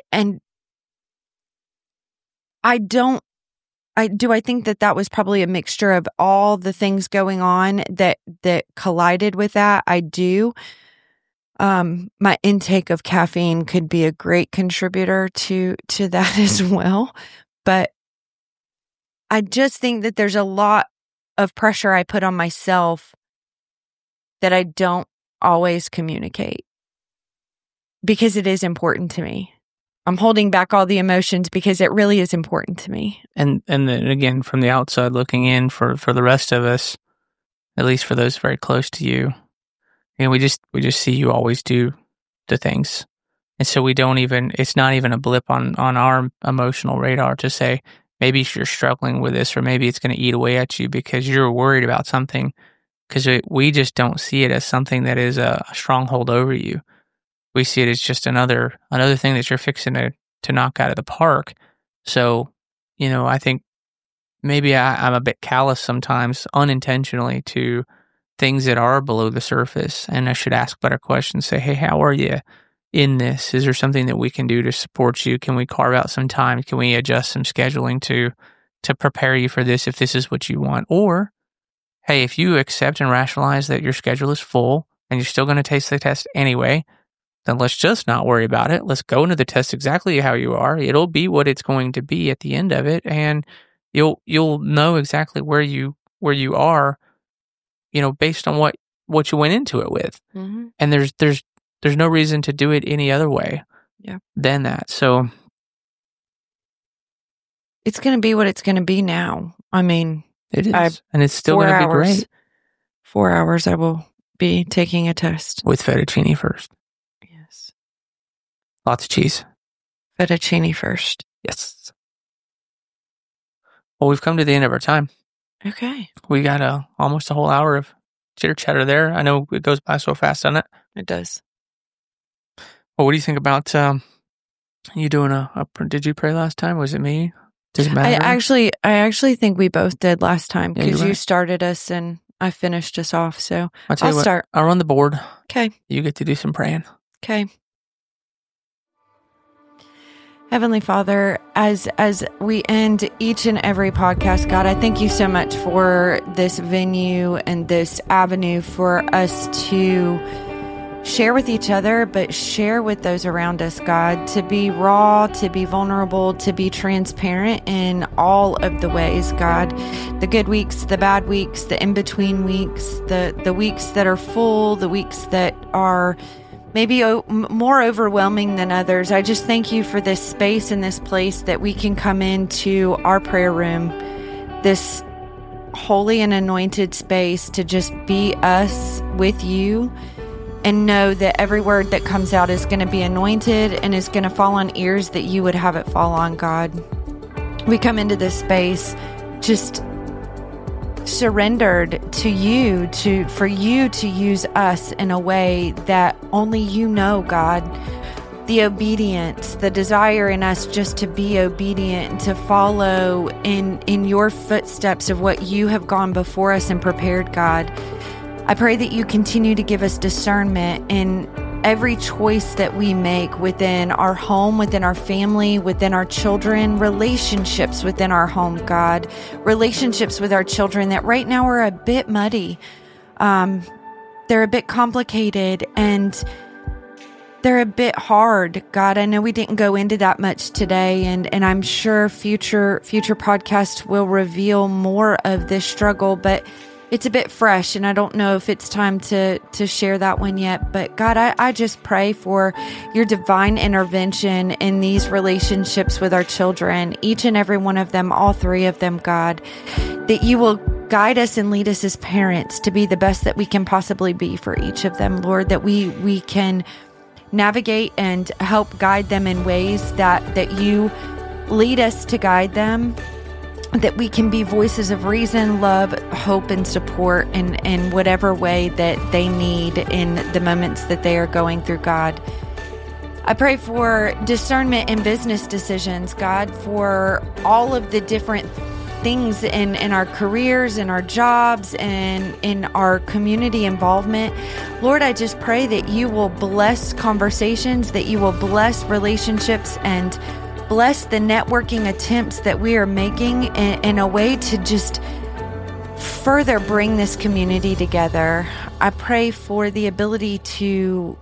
[SPEAKER 1] I think that was probably a mixture of all the things going on that collided with that. I do. My intake of caffeine could be a great contributor to that as well. But I just think that there's a lot of pressure I put on myself that I don't always communicate because it is important to me. I'm holding back all the emotions because it really is important to me.
[SPEAKER 2] And then again, from the outside looking in for the rest of us, at least for those very close to you, and we just see you always do the things. And so it's not even a blip on our emotional radar to say, maybe you're struggling with this, or maybe it's going to eat away at you because you're worried about something, because we just don't see it as something that is a stronghold over you. We see it as just another thing that you're fixing to knock out of the park. So, I think maybe I'm a bit callous sometimes, unintentionally, to things that are below the surface, and I should ask better questions. Say, hey, how are you in this? Is there something that we can do to support you? Can we carve out some time? Can we adjust some scheduling to prepare you for this if this is what you want? Or, hey, if you accept and rationalize that your schedule is full and you're still going to take the test anyway, then let's just not worry about it. Let's go into the test exactly how you are. It'll be what it's going to be at the end of it, and you'll know exactly where you are, based on what you went into it with.
[SPEAKER 1] Mm-hmm.
[SPEAKER 2] And there's no reason to do it any other way than that. So
[SPEAKER 1] it's going to be what it's going to be now. I mean,
[SPEAKER 2] it is. And it's still going to be great.
[SPEAKER 1] 4 hours I will be taking a test.
[SPEAKER 2] With fettuccine first.
[SPEAKER 1] Yes.
[SPEAKER 2] Lots of cheese.
[SPEAKER 1] Fettuccine first.
[SPEAKER 2] Yes. Well, we've come to the end of our time.
[SPEAKER 1] Okay.
[SPEAKER 2] We got almost a whole hour of chitter chatter there. I know it goes by so fast, doesn't it?
[SPEAKER 1] It does.
[SPEAKER 2] Well, what do you think about you doing did you pray last time? Was it me? Does it matter?
[SPEAKER 1] I actually think we both did last time because
[SPEAKER 2] you're
[SPEAKER 1] you
[SPEAKER 2] right.
[SPEAKER 1] started us and I finished us off. So
[SPEAKER 2] I'll
[SPEAKER 1] start.
[SPEAKER 2] I'll run the board.
[SPEAKER 1] Okay.
[SPEAKER 2] You get to do some praying.
[SPEAKER 1] Okay. Heavenly Father, as we end each and every podcast, God, I thank you so much for this venue and this avenue for us to share with each other, but share with those around us, God, to be raw, to be vulnerable, to be transparent in all of the ways, God. The good weeks, the bad weeks, the in-between weeks, the weeks that are full, the weeks that are maybe more overwhelming than others. I just thank you for this space and this place that we can come into our prayer room, this holy and anointed space to just be us with you and know that every word that comes out is going to be anointed and is going to fall on ears that you would have it fall on, God. We come into this space just surrendered to you, for you to use us in a way that only you know, God. The obedience, the desire in us just to be obedient, to follow in your footsteps of what you have gone before us and prepared, God. I pray that you continue to give us discernment in every choice that we make within our home, within our family, within our children, relationships within our home, God, relationships with our children that right now are a bit muddy. They're a bit complicated and they're a bit hard, God. I know we didn't go into that much today, and I'm sure future podcasts will reveal more of this struggle, but it's a bit fresh, and I don't know if it's time to share that one yet. But God, I just pray for your divine intervention in these relationships with our children, each and every one of them, all three of them, God, that you will guide us and lead us as parents to be the best that we can possibly be for each of them, Lord, that we can navigate and help guide them in ways that you lead us to guide them, that we can be voices of reason, love, hope, and support in whatever way that they need in the moments that they are going through, God. I pray for discernment in business decisions, God, for all of the different things in our careers, in our jobs, and in our community involvement. Lord, I just pray that you will bless conversations, that you will bless relationships, and bless the networking attempts that we are making in a way to just further bring this community together. I pray for the ability to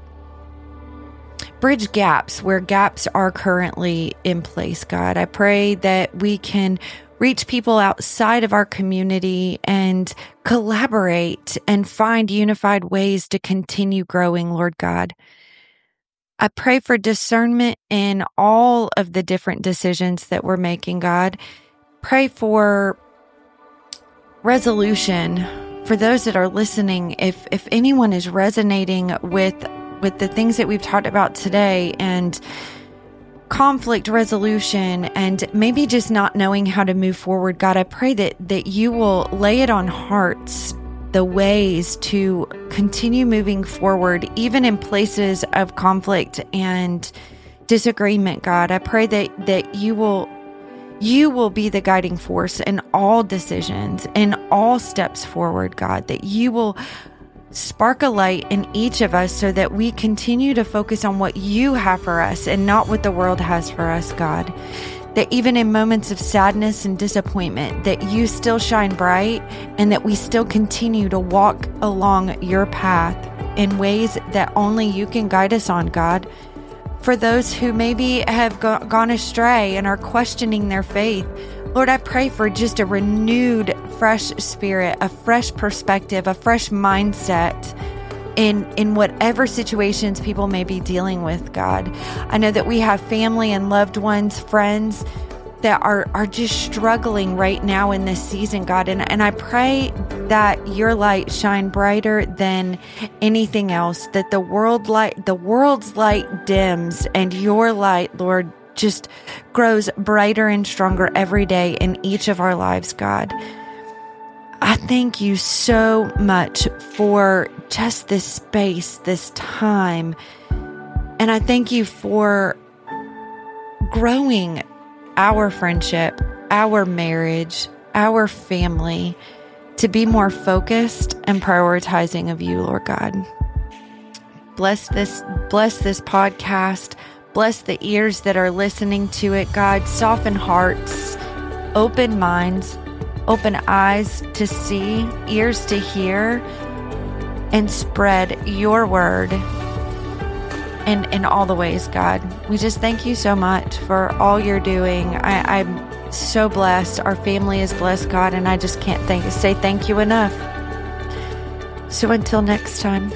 [SPEAKER 1] bridge gaps where gaps are currently in place, God. I pray that we can reach people outside of our community and collaborate and find unified ways to continue growing, Lord God. I pray for discernment in all of the different decisions that we're making, God. Pray for resolution for those that are listening. If anyone is resonating with the things that we've talked about today, and conflict resolution, and maybe just not knowing how to move forward, God, I pray that you will lay it on hearts, the ways to continue moving forward, even in places of conflict and disagreement, God. I pray that you will be the guiding force in all decisions, in all steps forward, God, that you will spark a light in each of us so that we continue to focus on what you have for us and not what the world has for us, God. That even in moments of sadness and disappointment, that you still shine bright and that we still continue to walk along your path in ways that only you can guide us on, God. For those who maybe have gone astray and are questioning their faith, Lord, I pray for just a renewed, fresh spirit, a fresh perspective, a fresh mindset in whatever situations people may be dealing with, God. I know that we have family and loved ones, friends that are just struggling right now in this season, God. And I pray that your light shine brighter than anything else, that the world's light dims and your light, Lord, just grows brighter and stronger every day in each of our lives, God. I thank you so much for just this space, this time. And I thank you for growing our friendship, our marriage, our family to be more focused and prioritizing of you, Lord God. Bless this podcast. Bless the ears that are listening to it, God. Soften hearts, open minds, open eyes to see, ears to hear, and spread your word in all the ways, God. We just thank you so much for all you're doing. I'm so blessed. Our family is blessed, God, and I just can't say thank you enough. So until next time.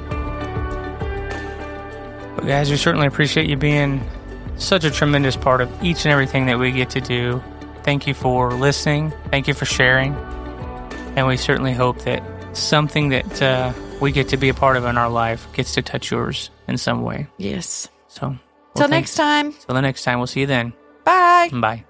[SPEAKER 2] Well, guys, we certainly appreciate you being such a tremendous part of each and everything that we get to do. Thank you for listening. Thank you for sharing. And we certainly hope that something that we get to be a part of in our life gets to touch yours in some way.
[SPEAKER 1] Yes.
[SPEAKER 2] So,
[SPEAKER 1] till next time.
[SPEAKER 2] Till the next time. We'll see you then.
[SPEAKER 1] Bye.
[SPEAKER 2] Bye.